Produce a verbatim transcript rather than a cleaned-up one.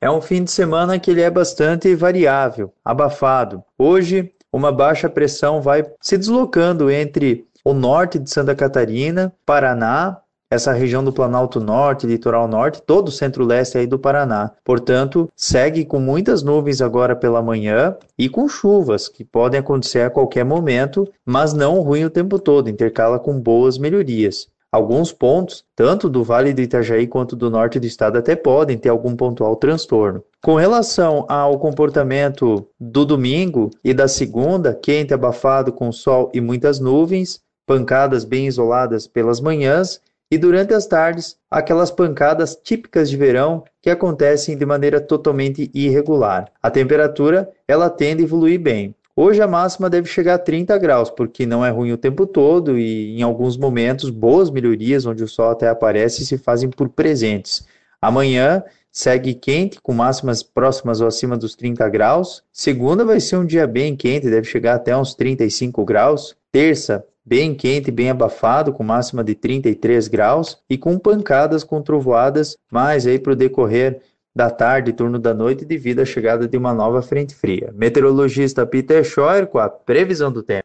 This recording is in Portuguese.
É um fim de semana que ele é bastante variável, abafado. Hoje, uma baixa pressão vai se deslocando entre o norte de Santa Catarina, Paraná, essa região do Planalto Norte, Litoral Norte, todo o centro-leste aí do Paraná. Portanto, segue com muitas nuvens agora pela manhã e com chuvas que podem acontecer a qualquer momento, mas não ruim o tempo todo, intercala com boas melhorias. Alguns pontos, tanto do Vale do Itajaí quanto do norte do estado, até podem ter algum pontual transtorno. Com relação ao comportamento do domingo e da segunda, quente, abafado, com sol e muitas nuvens, pancadas bem isoladas pelas manhãs, e durante as tardes, aquelas pancadas típicas de verão que acontecem de maneira totalmente irregular. A temperatura, ela tende a evoluir bem. Hoje a máxima deve chegar a trinta graus, porque não é ruim o tempo todo e em alguns momentos boas melhorias, onde o sol até aparece, se fazem por presentes. Amanhã segue quente, com máximas próximas ou acima dos trinta graus. Segunda vai ser um dia bem quente, deve chegar até uns trinta e cinco graus. Terça, bem quente, bem abafado, com máxima de trinta e três graus e com pancadas com trovoadas, mais aí para o decorrer da tarde, turno da noite, devido à chegada de uma nova frente fria. Meteorologista Peter Scheuer com a previsão do tempo.